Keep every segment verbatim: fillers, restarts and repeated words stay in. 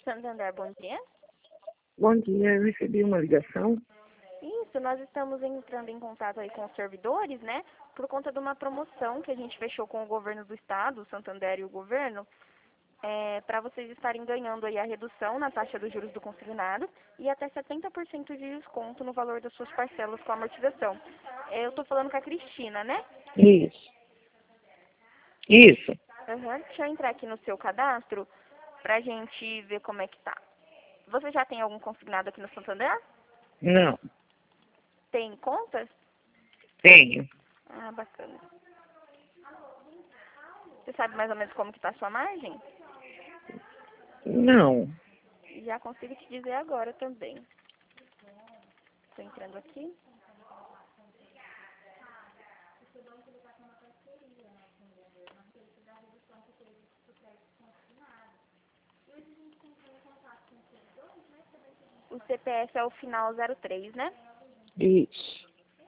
Santander, bom dia. Bom dia, eu recebi uma ligação. Isso, nós estamos entrando em contato aí com os servidores, né? Por conta de uma promoção que a gente fechou com o governo do estado, o Santander e o governo, é, para vocês estarem ganhando aí a redução na taxa dos juros do consignado e até setenta por cento de desconto no valor das suas parcelas com amortização. É, eu estou falando com a Cristina, né? Isso. Isso. Uhum. Deixa eu entrar aqui no seu cadastro para a gente ver como é que tá. Você já tem algum consignado aqui no Santander? Não, Tem contas? tenho. Ah, bacana. Você sabe mais ou menos como que tá a sua margem? Não. Já consigo te dizer agora também. Estou entrando aqui. O C P F é o final zero três, né? Isso.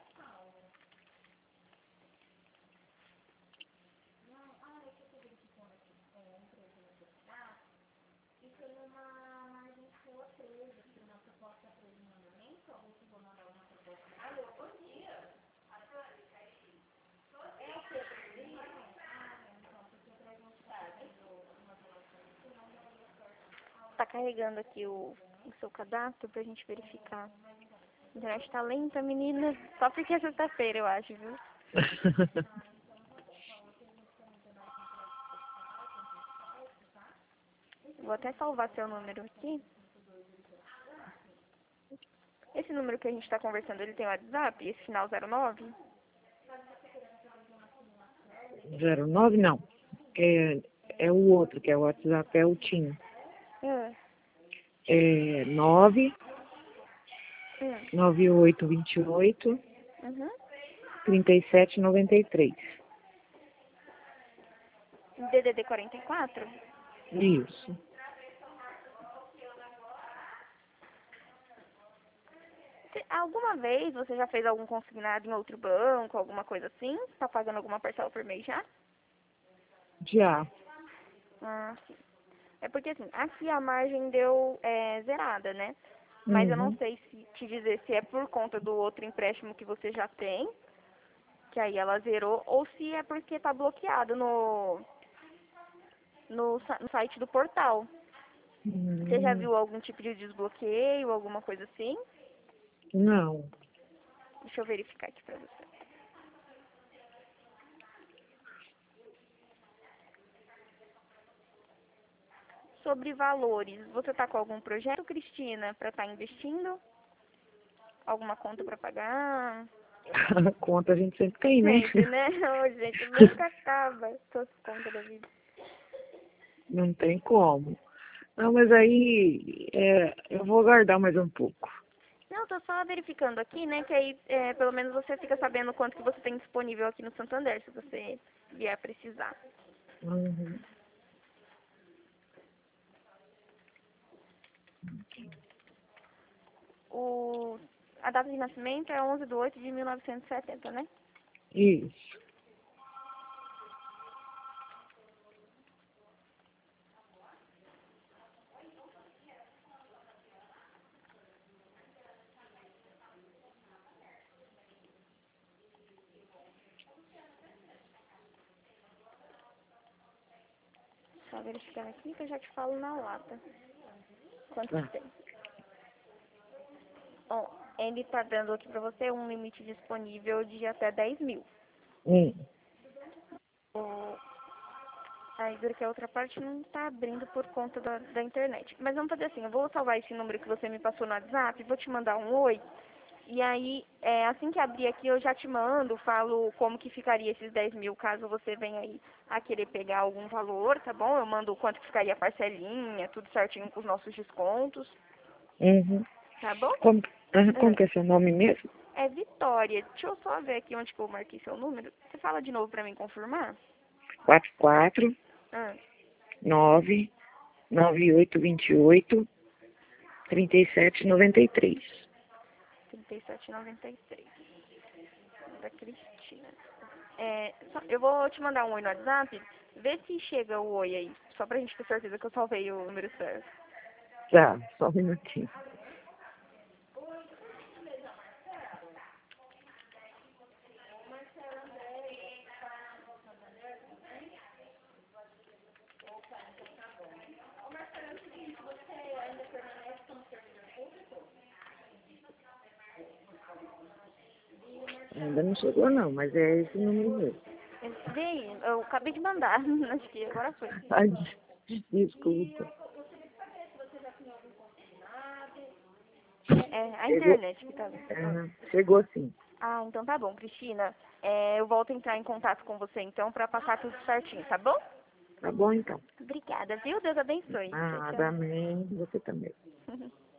Tá carregando aqui o, o seu cadastro pra gente verificar. A internet tá lenta, menina. Só porque é sexta-feira, eu acho, viu? Vou até salvar seu número aqui. Esse número que a gente tá conversando, ele tem WhatsApp? Esse final zero nove? Zero nove não. É, é o outro, que é o WhatsApp, é o TIM. Hum. É nove Hum. nove oito dois oito Uhum. três sete nove três. D D D quarenta e quatro? Isso. Se- Alguma vez você já fez algum consignado em outro banco, alguma coisa assim? Tá pagando alguma parcela por mês já? Já. Ah, sim. É porque assim, aqui a margem deu é, zerada, né? Mas eu não Uhum. sei se te dizer se é por conta do outro empréstimo que você já tem, que aí ela zerou, ou se é porque tá bloqueado no, no, sa- no site do portal. Você já Hum, viu algum tipo de desbloqueio, alguma coisa assim? Não. Deixa eu verificar aqui pra você. Sobre valores, você tá com algum projeto, Cristina, para estar investindo? Alguma conta para pagar? A conta a gente sempre tem, né? Sempre, né? Ô, gente, nunca acaba essas contas da vida. Não tem como. Não, mas aí é, eu vou aguardar mais um pouco. Não, tô só verificando aqui, né? Que aí é, pelo menos você fica sabendo quanto que você tem disponível aqui no Santander, se você vier precisar. Uhum. O, a data de nascimento é onze de oito de mil novecentos e setenta, né? Isso. Só verificando aqui que eu já te falo na lata. Quanto que Tá. tem? Bom, ele tá dando aqui pra você um limite disponível de até dez mil. Hum. O, aí dura que a outra parte não tá abrindo por conta da, da internet. Mas vamos fazer assim, eu vou salvar esse número que você me passou no WhatsApp, vou te mandar um oi. E aí, é, assim que abrir aqui, eu já te mando, falo como que ficaria esses dez mil, caso você venha aí a querer pegar algum valor, tá bom? Eu mando quanto que ficaria a parcelinha, tudo certinho com os nossos descontos, Uhum. tá bom? Como, ah, como Ah, que é seu nome mesmo? é Vitória. Deixa eu só ver aqui onde que eu marquei seu número. Você fala de novo pra mim confirmar? quatro quatro Ah, nove nove oito dois oito três sete nove três. trinta e sete e noventa e três. Da Cristina. É, só- eu vou te mandar um oi no WhatsApp. Vê se chega o oi aí. Só pra gente ter certeza que eu salvei o número certo. Tá, só um minutinho. Ainda não chegou não, mas é esse número mesmo. Vê aí, eu acabei de mandar, acho que agora foi. Ai, des- desculpa. É, a Chegou, internet que tá... é, chegou sim. Ah, então tá bom, Cristina. É, eu volto a entrar em contato com você então pra passar tudo certinho, tá bom? Tá bom então. Obrigada, viu? Deus abençoe. Tchau, Ah, tchau. amém. Você também.